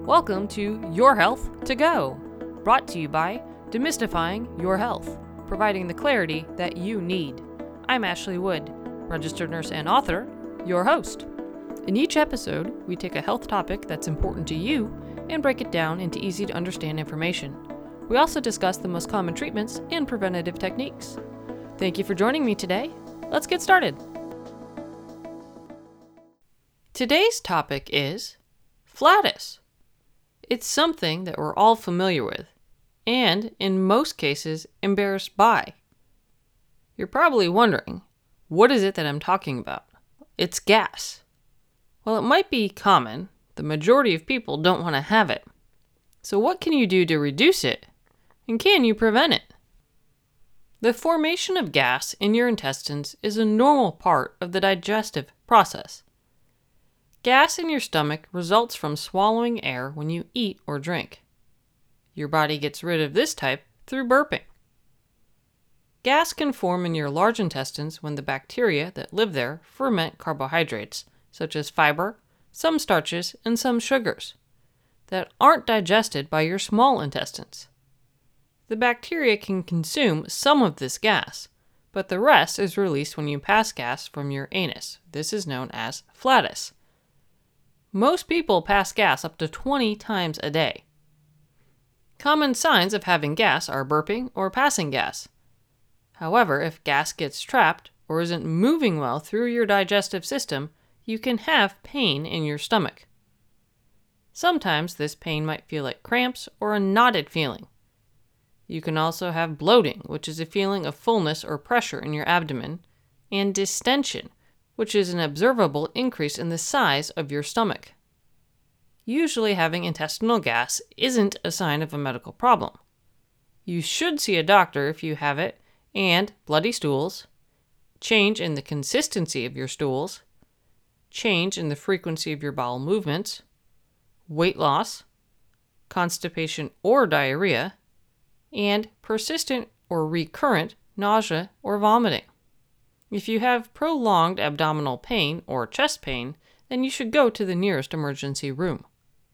Welcome to Your Health to Go, brought to you by Demystifying Your Health, providing the clarity that you need. I'm Ashley Wood, registered nurse and author, your host. In each episode, we take a health topic that's important to you and break it down into easy to understand information. We also discuss the most common treatments and preventative techniques. Thank you for joining me today. Let's get started. Today's topic is flatus. It's something that we're all familiar with, and in most cases, embarrassed by. You're probably wondering, what is it that I'm talking about? It's gas. Well, it might be common. The majority of people don't want to have it. So what can you do to reduce it? And can you prevent it? The formation of gas in your intestines is a normal part of the digestive process. Gas in your stomach results from swallowing air when you eat or drink. Your body gets rid of this type through burping. Gas can form in your large intestines when the bacteria that live there ferment carbohydrates, such as fiber, some starches, and some sugars, that aren't digested by your small intestines. The bacteria can consume some of this gas, but the rest is released when you pass gas from your anus. This is known as flatus. Most people pass gas up to 20 times a day. Common signs of having gas are burping or passing gas. However, if gas gets trapped or isn't moving well through your digestive system, you can have pain in your stomach. Sometimes this pain might feel like cramps or a knotted feeling. You can also have bloating, which is a feeling of fullness or pressure in your abdomen, and distension, which is an observable increase in the size of your stomach. Usually having intestinal gas isn't a sign of a medical problem. You should see a doctor if you have it, and bloody stools, change in the consistency of your stools, change in the frequency of your bowel movements, weight loss, constipation or diarrhea, and persistent or recurrent nausea or vomiting. If you have prolonged abdominal pain or chest pain, then you should go to the nearest emergency room.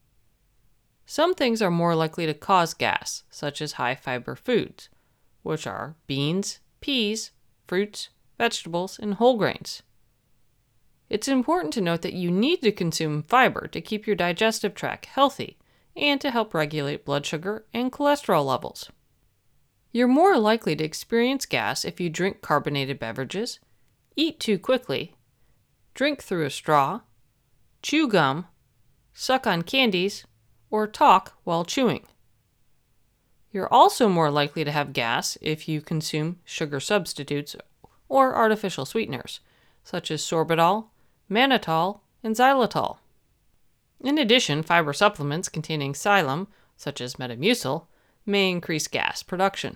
Some things are more likely to cause gas, such as high-fiber foods, which are beans, peas, fruits, vegetables, and whole grains. It's important to note that you need to consume fiber to keep your digestive tract healthy and to help regulate blood sugar and cholesterol levels. You're more likely to experience gas if you drink carbonated beverages, eat too quickly, drink through a straw, chew gum, suck on candies, or talk while chewing. You're also more likely to have gas if you consume sugar substitutes or artificial sweeteners, such as sorbitol, mannitol, and xylitol. In addition, fiber supplements containing psyllium, such as Metamucil, may increase gas production.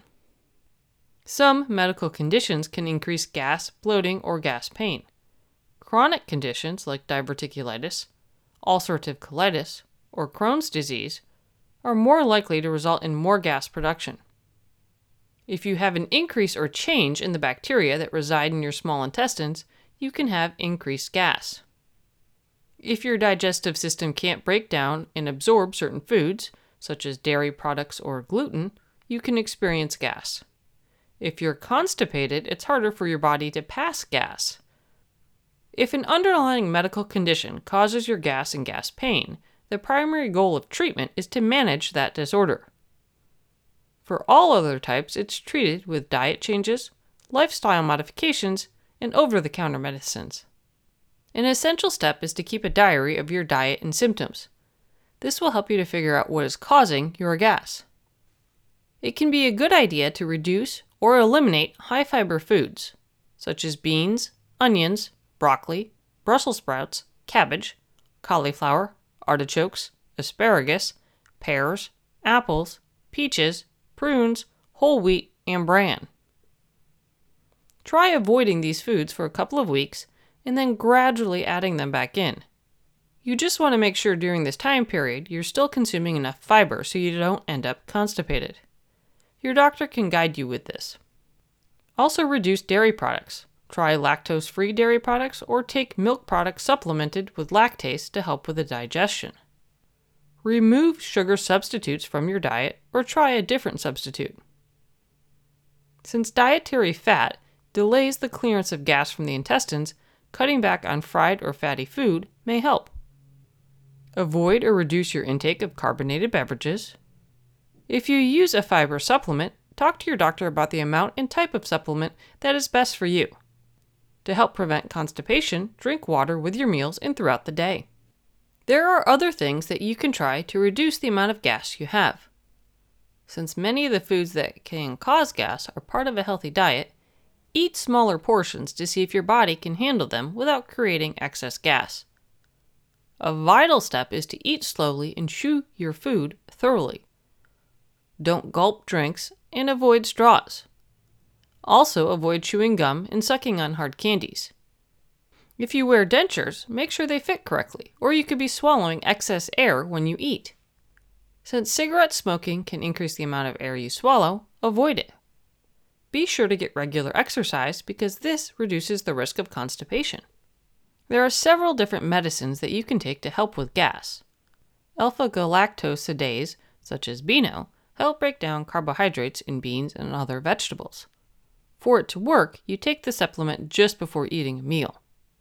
Some medical conditions can increase gas, bloating, or gas pain. Chronic conditions like diverticulitis, ulcerative colitis, or Crohn's disease are more likely to result in more gas production. If you have an increase or change in the bacteria that reside in your small intestines, you can have increased gas. If your digestive system can't break down and absorb certain foods, such as dairy products or gluten, you can experience gas. If you're constipated, it's harder for your body to pass gas. If an underlying medical condition causes your gas and gas pain, the primary goal of treatment is to manage that disorder. For all other types, it's treated with diet changes, lifestyle modifications, and over-the-counter medicines. An essential step is to keep a diary of your diet and symptoms. This will help you to figure out what is causing your gas. It can be a good idea to reduce or eliminate high-fiber foods, such as beans, onions, broccoli, Brussels sprouts, cabbage, cauliflower, artichokes, asparagus, pears, apples, peaches, prunes, whole wheat, and bran. Try avoiding these foods for a couple of weeks and then gradually adding them back in. You just want to make sure during this time period you're still consuming enough fiber so you don't end up constipated. Your doctor can guide you with this. Also reduce dairy products. Try lactose-free dairy products or take milk products supplemented with lactase to help with the digestion. remove sugar substitutes from your diet or try a different substitute. Since dietary fat delays the clearance of gas from the intestines, cutting back on fried or fatty food may help. Avoid or reduce your intake of carbonated beverages. If you use a fiber supplement, talk to your doctor about the amount and type of supplement that is best for you. To help prevent constipation, drink water with your meals and throughout the day. There are other things that you can try to reduce the amount of gas you have. Since many of the foods that can cause gas are part of a healthy diet, eat smaller portions to see if your body can handle them without creating excess gas. A vital step is to eat slowly and chew your food thoroughly. Don't gulp drinks and avoid straws. Also avoid chewing gum and sucking on hard candies. If you wear dentures, make sure they fit correctly, or you could be swallowing excess air when you eat. Since cigarette smoking can increase the amount of air you swallow, avoid it. Be sure to get regular exercise because this reduces the risk of constipation. There are several different medicines that you can take to help with gas. Alpha-galactosidase, such as Beano, help break down carbohydrates in beans and other vegetables. For it to work, you take the supplement just before eating a meal.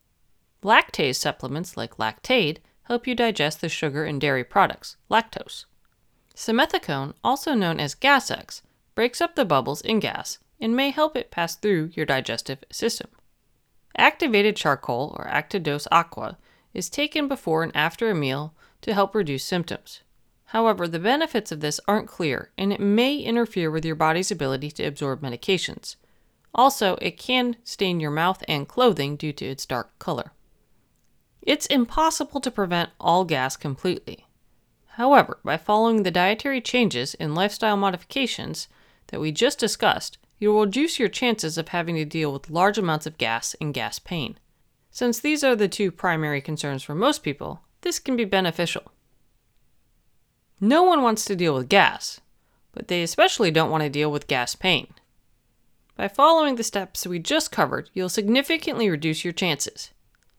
Lactase supplements like Lactaid help you digest the sugar in dairy products, lactose. Simethicone, also known as Gas-X, breaks up the bubbles in gas and may help it pass through your digestive system. Activated charcoal, or Actidose Aqua, is taken before and after a meal to help reduce symptoms. However, the benefits of this aren't clear, and it may interfere with your body's ability to absorb medications. Also, it can stain your mouth and clothing due to its dark color. It's impossible to prevent all gas completely. However, by following the dietary changes and lifestyle modifications that we just discussed, you will reduce your chances of having to deal with large amounts of gas and gas pain. Since these are the two primary concerns for most people, this can be beneficial. No one wants to deal with gas, but they especially don't want to deal with gas pain. By following the steps we just covered, you'll significantly reduce your chances.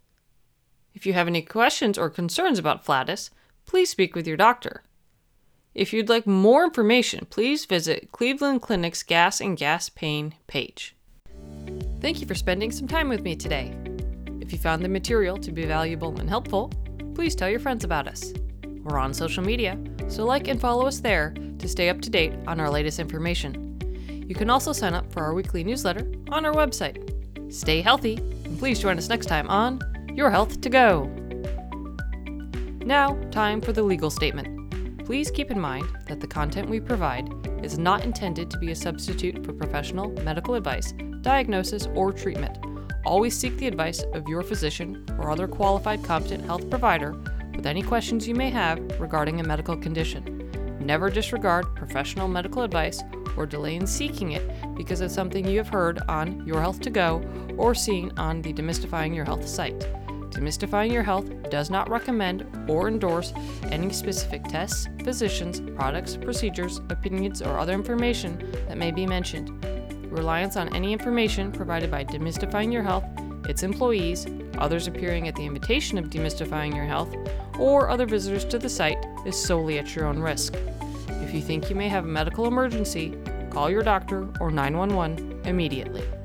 If you have any questions or concerns about Flatus, please speak with your doctor. If you'd like more information, please visit Cleveland Clinic's Gas and Gas Pain page. Thank you for spending some time with me today. If you found the material to be valuable and helpful, please tell your friends about us. We're on social media, so like and follow us there to stay up to date on our latest information. You can also sign up for our weekly newsletter on our website. Stay healthy, and please join us next time on Your Health to Go. Now, time for the legal statement. Please keep in mind that the content we provide is not intended to be a substitute for professional medical advice, diagnosis, or treatment. Always seek the advice of your physician or other qualified competent health provider with any questions you may have regarding a medical condition. Never disregard professional medical advice or delay in seeking it because of something you have heard on Your Health to Go or seen on the Demystifying Your Health site. Demystifying Your Health does not recommend or endorse any specific tests, physicians, products, procedures, opinions, or other information that may be mentioned. Reliance on any information provided by Demystifying Your Health, its employees, others appearing at the invitation of Demystifying Your Health, or other visitors to the site is solely at your own risk. If you think you may have a medical emergency, call your doctor or 911 immediately.